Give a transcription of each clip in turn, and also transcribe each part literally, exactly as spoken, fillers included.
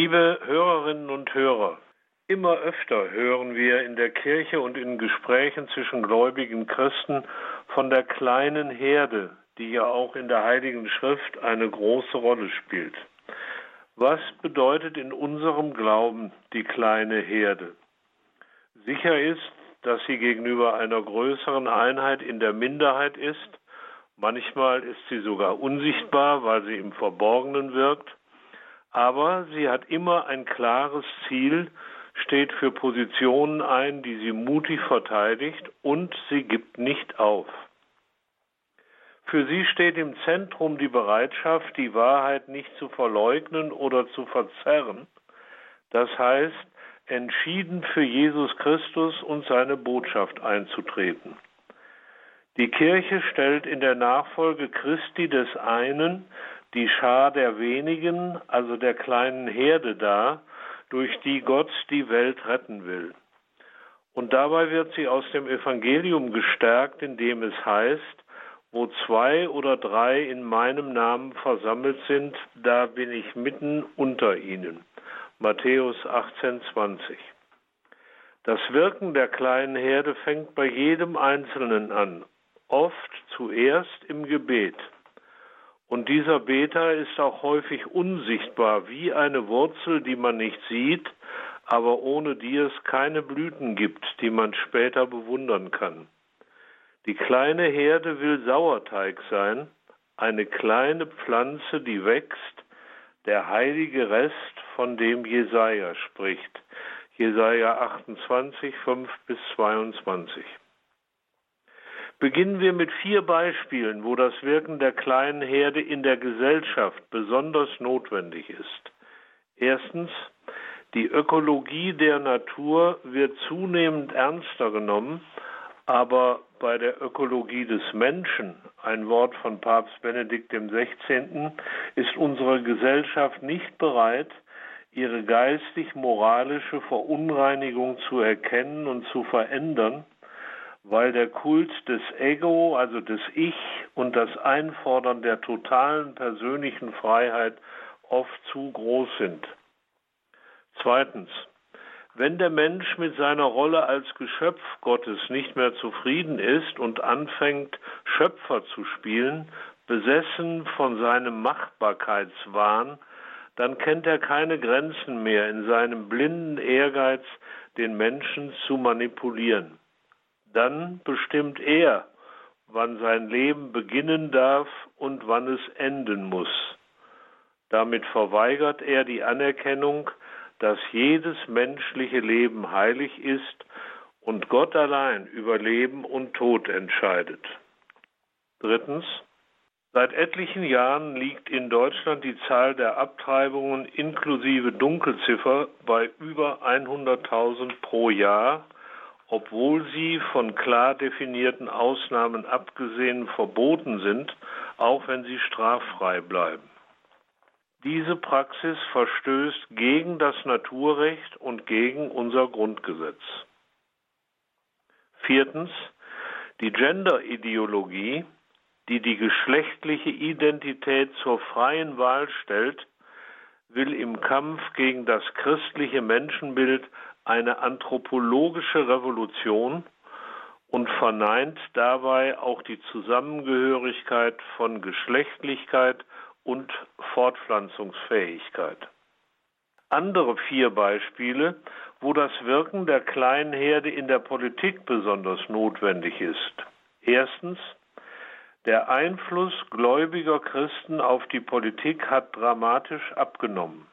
Liebe Hörerinnen und Hörer, immer öfter hören wir in der Kirche und in Gesprächen zwischen gläubigen Christen von der kleinen Herde, die ja auch in der Heiligen Schrift eine große Rolle spielt. Was bedeutet in unserem Glauben die kleine Herde? Sicher ist, dass sie gegenüber einer größeren Einheit in der Minderheit ist. Manchmal ist sie sogar unsichtbar, weil sie im Verborgenen wirkt. Aber sie hat immer ein klares Ziel, steht für Positionen ein, die sie mutig verteidigt, und sie gibt nicht auf. Für sie steht im Zentrum die Bereitschaft, die Wahrheit nicht zu verleugnen oder zu verzerren. Das heißt, entschieden für Jesus Christus und seine Botschaft einzutreten. Die Kirche stellt in der Nachfolge Christi des einen die Schar der wenigen, also der kleinen Herde dar, durch die Gott die Welt retten will. Und dabei wird sie aus dem Evangelium gestärkt, indem es heißt, wo zwei oder drei in meinem Namen versammelt sind, da bin ich mitten unter ihnen. Matthäus achtzehn, zwanzig. Das Wirken der kleinen Herde fängt bei jedem Einzelnen an, oft zuerst im Gebet. Und dieser Beter ist auch häufig unsichtbar, wie eine Wurzel, die man nicht sieht, aber ohne die es keine Blüten gibt, die man später bewundern kann. Die kleine Herde will Sauerteig sein, eine kleine Pflanze, die wächst, der heilige Rest, von dem Jesaja spricht. Jesaja achtundzwanzig, fünf bis zweiundzwanzig. Beginnen wir mit vier Beispielen, wo das Wirken der kleinen Herde in der Gesellschaft besonders notwendig ist. Erstens, die Ökologie der Natur wird zunehmend ernster genommen, aber bei der Ökologie des Menschen, ein Wort von Papst Benedikt dem Sechzehnten, ist unsere Gesellschaft nicht bereit, ihre geistig-moralische Verunreinigung zu erkennen und zu verändern, weil der Kult des Ego, also des Ich, und das Einfordern der totalen persönlichen Freiheit oft zu groß sind. Zweitens, wenn der Mensch mit seiner Rolle als Geschöpf Gottes nicht mehr zufrieden ist und anfängt, Schöpfer zu spielen, besessen von seinem Machbarkeitswahn, dann kennt er keine Grenzen mehr in seinem blinden Ehrgeiz, den Menschen zu manipulieren. Dann bestimmt er, wann sein Leben beginnen darf und wann es enden muss. Damit verweigert er die Anerkennung, dass jedes menschliche Leben heilig ist und Gott allein über Leben und Tod entscheidet. Drittens, seit etlichen Jahren liegt in Deutschland die Zahl der Abtreibungen inklusive Dunkelziffer bei über hunderttausend pro Jahr, obwohl sie von klar definierten Ausnahmen abgesehen verboten sind, auch wenn sie straffrei bleiben. Diese Praxis verstößt gegen das Naturrecht und gegen unser Grundgesetz. Viertens, die Gender-Ideologie, die die geschlechtliche Identität zur freien Wahl stellt, will im Kampf gegen das christliche Menschenbild eine anthropologische Revolution und verneint dabei auch die Zusammengehörigkeit von Geschlechtlichkeit und Fortpflanzungsfähigkeit. Andere vier Beispiele, wo das Wirken der kleinen Herde in der Politik besonders notwendig ist. Erstens, der Einfluss gläubiger Christen auf die Politik hat dramatisch abgenommen.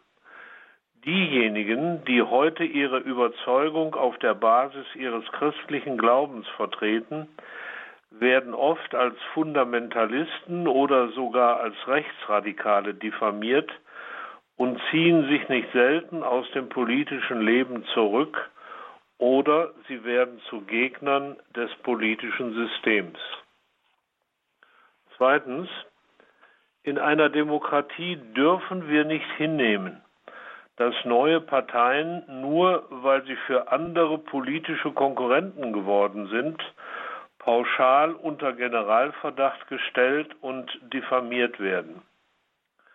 Diejenigen, die heute ihre Überzeugung auf der Basis ihres christlichen Glaubens vertreten, werden oft als Fundamentalisten oder sogar als Rechtsradikale diffamiert und ziehen sich nicht selten aus dem politischen Leben zurück oder sie werden zu Gegnern des politischen Systems. Zweitens, in einer Demokratie dürfen wir nicht hinnehmen, dass neue Parteien, nur weil sie für andere politische Konkurrenten geworden sind, pauschal unter Generalverdacht gestellt und diffamiert werden.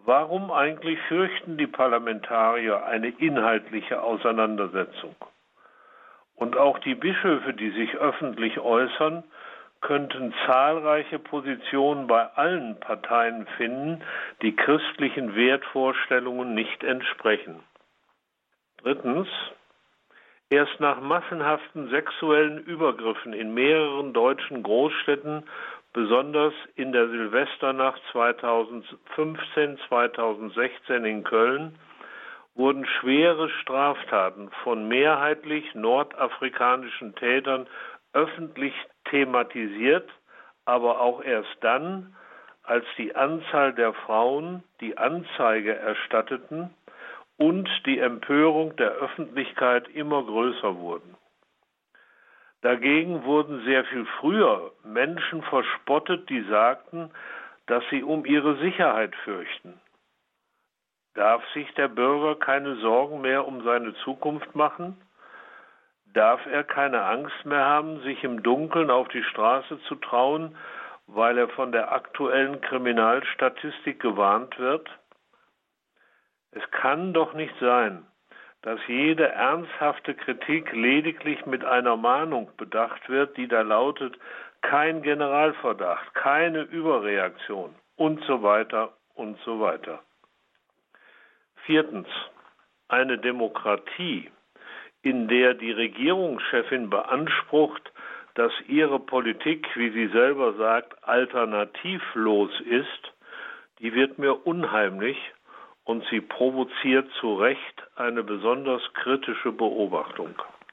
Warum eigentlich fürchten die Parlamentarier eine inhaltliche Auseinandersetzung? Und auch die Bischöfe, die sich öffentlich äußern, könnten zahlreiche Positionen bei allen Parteien finden, die christlichen Wertvorstellungen nicht entsprechen. Drittens, erst nach massenhaften sexuellen Übergriffen in mehreren deutschen Großstädten, besonders in der Silvesternacht zweitausendfünfzehn zweitausendsechzehn in Köln, wurden schwere Straftaten von mehrheitlich nordafrikanischen Tätern öffentlich thematisiert, aber auch erst dann, als die Anzahl der Frauen, die Anzeige erstatteten, und die Empörung der Öffentlichkeit immer größer wurden. Dagegen wurden sehr viel früher Menschen verspottet, die sagten, dass sie um ihre Sicherheit fürchten. Darf sich der Bürger keine Sorgen mehr um seine Zukunft machen? Darf er keine Angst mehr haben, sich im Dunkeln auf die Straße zu trauen, weil er von der aktuellen Kriminalstatistik gewarnt wird? Es kann doch nicht sein, dass jede ernsthafte Kritik lediglich mit einer Mahnung bedacht wird, die da lautet, kein Generalverdacht, keine Überreaktion und so weiter und so weiter. Viertens, eine Demokratie, in der die Regierungschefin beansprucht, dass ihre Politik, wie sie selber sagt, alternativlos ist, die wird mir unheimlich und sie provoziert zu Recht eine besonders kritische Beobachtung.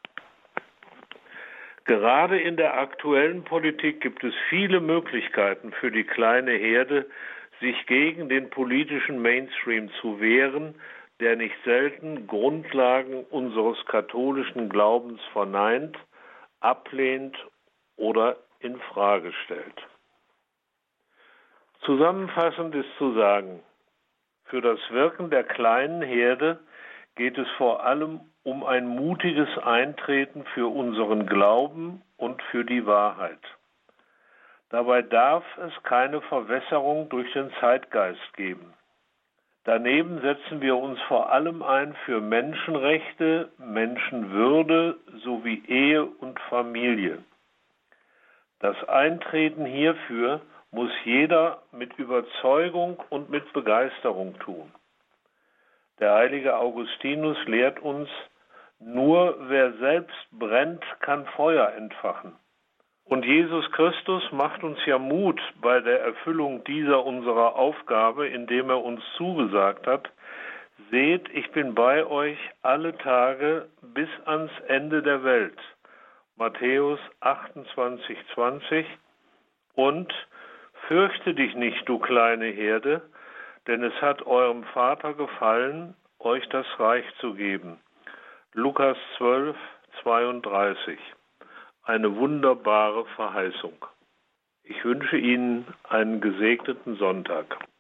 Gerade in der aktuellen Politik gibt es viele Möglichkeiten für die kleine Herde, sich gegen den politischen Mainstream zu wehren, der nicht selten Grundlagen unseres katholischen Glaubens verneint, ablehnt oder in Frage stellt. Zusammenfassend ist zu sagen, für das Wirken der kleinen Herde geht es vor allem um ein mutiges Eintreten für unseren Glauben und für die Wahrheit. Dabei darf es keine Verwässerung durch den Zeitgeist geben. Daneben setzen wir uns vor allem ein für Menschenrechte, Menschenwürde sowie Ehe und Familie. Das Eintreten hierfür muss jeder mit Überzeugung und mit Begeisterung tun. Der heilige Augustinus lehrt uns, nur wer selbst brennt, kann Feuer entfachen. Und Jesus Christus macht uns ja Mut bei der Erfüllung dieser unserer Aufgabe, indem er uns zugesagt hat, seht, ich bin bei euch alle Tage bis ans Ende der Welt. Matthäus achtundzwanzig zwanzig und fürchte dich nicht, du kleine Herde, denn es hat eurem Vater gefallen, euch das Reich zu geben. Lukas zwölf zweiunddreißig. Eine wunderbare Verheißung. Ich wünsche Ihnen einen gesegneten Sonntag.